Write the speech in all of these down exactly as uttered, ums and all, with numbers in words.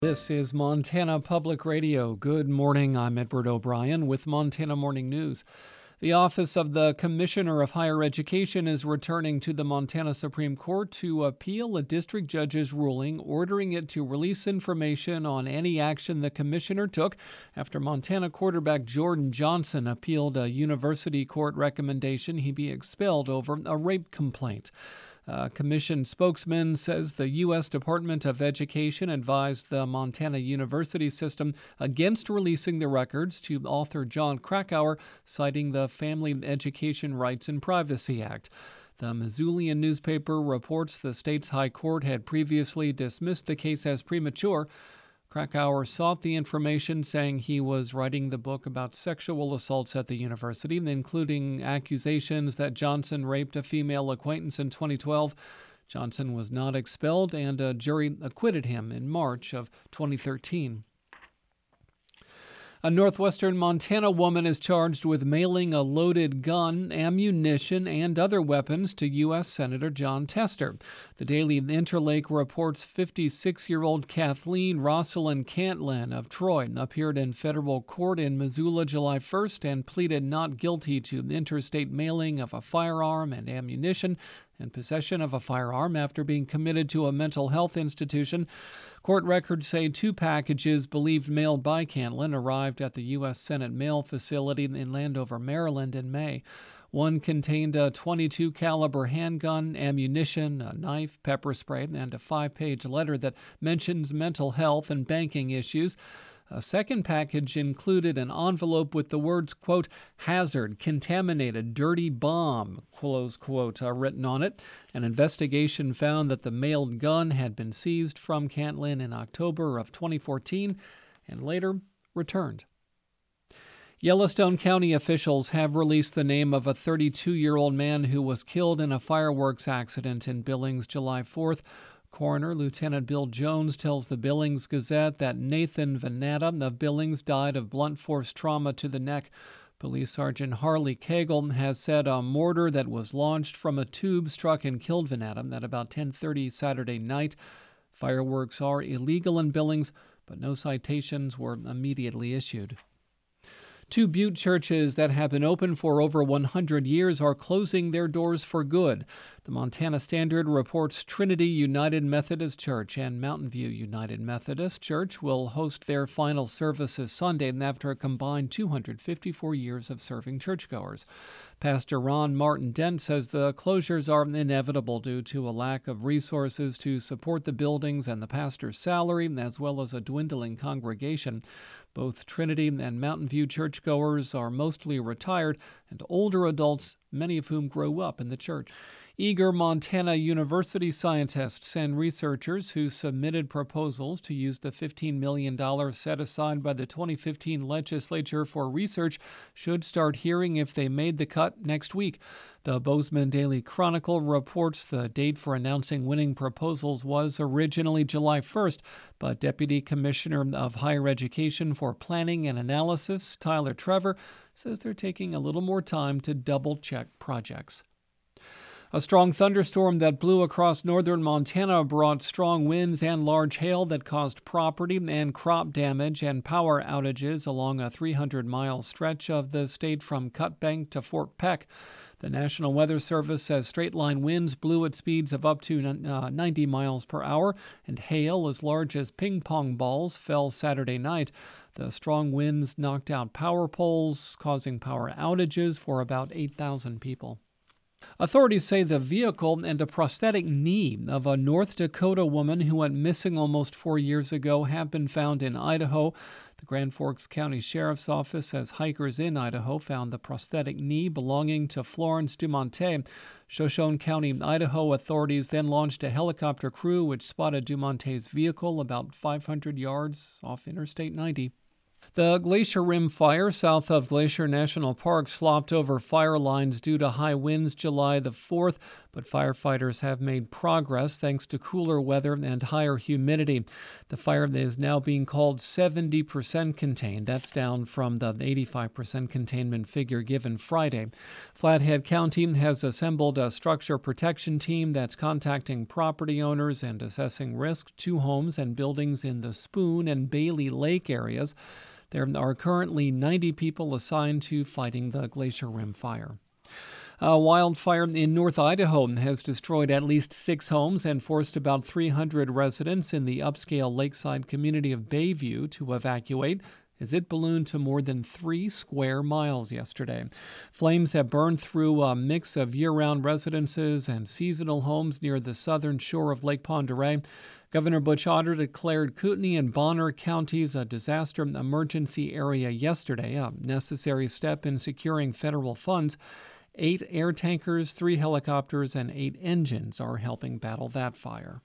This is Montana Public Radio. Good morning. I'm Edward O'Brien with Montana Morning News. The Office of the Commissioner of Higher Education is returning to the Montana Supreme Court to appeal a district judge's ruling ordering it to release information on any action the commissioner took after Montana quarterback Jordan Johnson appealed a university court recommendation he be expelled over a rape complaint. A commission spokesman says the U S Department of Education advised the Montana University system against releasing the records to author John Krakauer, citing the Family Education Rights and Privacy Act. The Missoulian newspaper reports the state's high court had previously dismissed the case as premature. Krakauer sought the information, saying he was writing the book about sexual assaults at the university, including accusations that Johnson raped a female acquaintance in twenty twelve. Johnson was not expelled, and a jury acquitted him in March of twenty thirteen. A northwestern Montana woman is charged with mailing a loaded gun, ammunition, and other weapons to U S Senator Jon Tester. The Daily Interlake reports fifty-six-year-old Kathleen Rosalind Cantlin of Troy appeared in federal court in Missoula July first and pleaded not guilty to interstate mailing of a firearm and ammunition and possession of a firearm after being committed to a mental health institution. Court records say two packages believed mailed by Cantlin arrived at the U S Senate mail facility in Landover, Maryland in May. One contained a twenty-two caliber handgun, ammunition, a knife, pepper spray, and a five-page letter that mentions mental health and banking issues. A second package included an envelope with the words, quote, hazard, contaminated, dirty bomb, close quote, uh, written on it. An investigation found that the mailed gun had been seized from Cantlin in October of twenty fourteen and later returned. Yellowstone County officials have released the name of a thirty-two-year-old man who was killed in a fireworks accident in Billings July fourth. Coroner Lieutenant Bill Jones tells the Billings Gazette that Nathan Venata of Billings died of blunt force trauma to the neck. Police Sergeant Harley Cagle has said a mortar that was launched from a tube struck and killed Venata at about ten thirty Saturday night. Fireworks are illegal in Billings, but no citations were immediately issued. Two Butte churches that have been open for over one hundred years are closing their doors for good. The Montana Standard reports Trinity United Methodist Church and Mountain View United Methodist Church will host their final services Sunday after a combined two hundred fifty-four years of serving churchgoers. Pastor Ron Martin Dent says the closures are inevitable due to a lack of resources to support the buildings and the pastor's salary, as well as a dwindling congregation. Both Trinity and Mountain View churchgoers are mostly retired and older adults, many of whom grew up in the church. Eager Montana University scientists and researchers who submitted proposals to use the fifteen million dollars set aside by the twenty fifteen legislature for research should start hearing if they made the cut next week. The Bozeman Daily Chronicle reports the date for announcing winning proposals was originally July first, but Deputy Commissioner of Higher Education for Planning and Analysis, Tyler Trevor, says they're taking a little more time to double-check projects. A strong thunderstorm that blew across northern Montana brought strong winds and large hail that caused property and crop damage and power outages along a three hundred mile stretch of the state from Cut Bank to Fort Peck. The National Weather Service says straight-line winds blew at speeds of up to uh, ninety miles per hour, and hail as large as ping-pong balls fell Saturday night. The strong winds knocked out power poles, causing power outages for about eight thousand people. Authorities say the vehicle and a prosthetic knee of a North Dakota woman who went missing almost four years ago have been found in Idaho. The Grand Forks County Sheriff's Office says hikers in Idaho found the prosthetic knee belonging to Florence Dumonte. Shoshone County, Idaho authorities then launched a helicopter crew which spotted Dumonte's vehicle about five hundred yards off Interstate ninety. The Glacier Rim fire south of Glacier National Park slopped over fire lines due to high winds July the fourth, but firefighters have made progress thanks to cooler weather and higher humidity. The fire is now being called seventy percent contained. That's down from the eighty-five percent containment figure given Friday. Flathead County has assembled a structure protection team that's contacting property owners and assessing risk to homes and buildings in the Spoon and Bailey Lake areas. There are currently ninety people assigned to fighting the Glacier Rim fire. A wildfire in North Idaho has destroyed at least six homes and forced about three hundred residents in the upscale lakeside community of Bayview to evacuate as it ballooned to more than three square miles yesterday. Flames have burned through a mix of year-round residences and seasonal homes near the southern shore of Lake Pend Oreille. Governor Butch Otter declared Kootenai and Bonner counties a disaster emergency area yesterday, a necessary step in securing federal funds. Eight air tankers, three helicopters, and eight engines are helping battle that fire.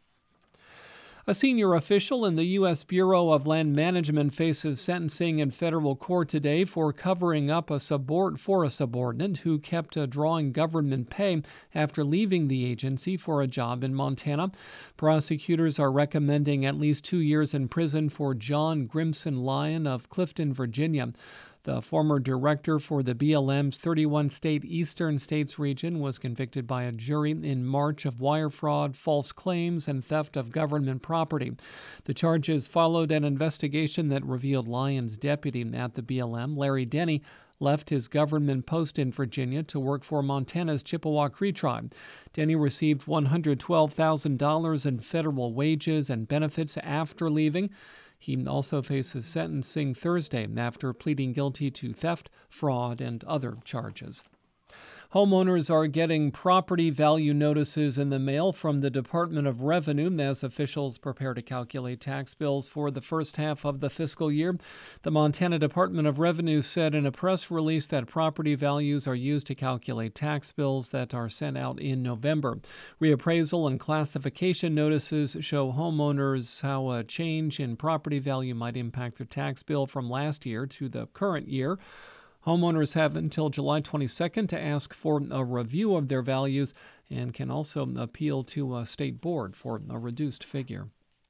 A senior official in the U S Bureau of Land Management faces sentencing in federal court today for covering up a subord- for a subordinate who kept uh, drawing government pay after leaving the agency for a job in Montana. Prosecutors are recommending at least two years in prison for John Grimson Lyon of Clifton, Virginia. The former director for the B L M's thirty-one state Eastern States region was convicted by a jury in March of wire fraud, false claims, and theft of government property. The charges followed an investigation that revealed Lyon's deputy at the B L M, Larry Denny, left his government post in Virginia to work for Montana's Chippewa Cree tribe. Denny received one hundred twelve thousand dollars in federal wages and benefits after leaving. He also faces sentencing Thursday after pleading guilty to theft, fraud, and other charges. Homeowners are getting property value notices in the mail from the Department of Revenue as officials prepare to calculate tax bills for the first half of the fiscal year. The Montana Department of Revenue said in a press release that property values are used to calculate tax bills that are sent out in November. Reappraisal and classification notices show homeowners how a change in property value might impact their tax bill from last year to the current year. Homeowners have until July twenty-second to ask for a review of their values and can also appeal to a state board for a reduced figure.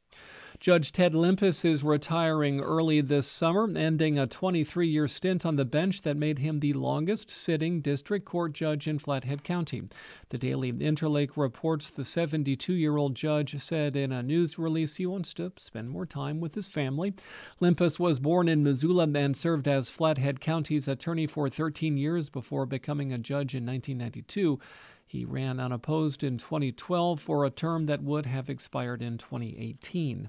Judge Ted Limpus is retiring early this summer, ending a twenty-three-year stint on the bench that made him the longest-sitting district court judge in Flathead County. The Daily Interlake reports the seventy-two-year-old judge said in a news release he wants to spend more time with his family. Limpus was born in Missoula and served as Flathead County's attorney for thirteen years before becoming a judge in nineteen ninety-two. He ran unopposed in twenty twelve for a term that would have expired in twenty eighteen.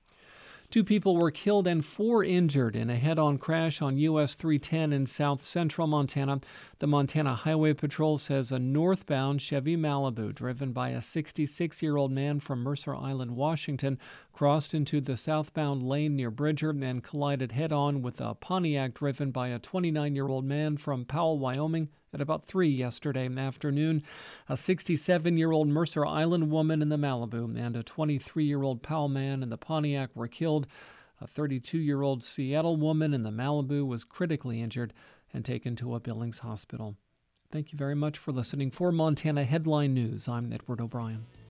Two people were killed and four injured in a head-on crash on U S three ten in south central Montana. The Montana Highway Patrol says a northbound Chevy Malibu driven by a sixty-six-year-old man from Mercer Island, Washington, crossed into the southbound lane near Bridger and collided head-on with a Pontiac driven by a twenty-nine-year-old man from Powell, Wyoming, at about three yesterday afternoon. A sixty-seven-year-old Mercer Island woman in the Malibu and a twenty-three-year-old Powell man in the Pontiac were killed. A thirty-two-year-old Seattle woman in the Malibu was critically injured and taken to a Billings hospital. Thank you very much for listening. For Montana Headline News, I'm Edward O'Brien.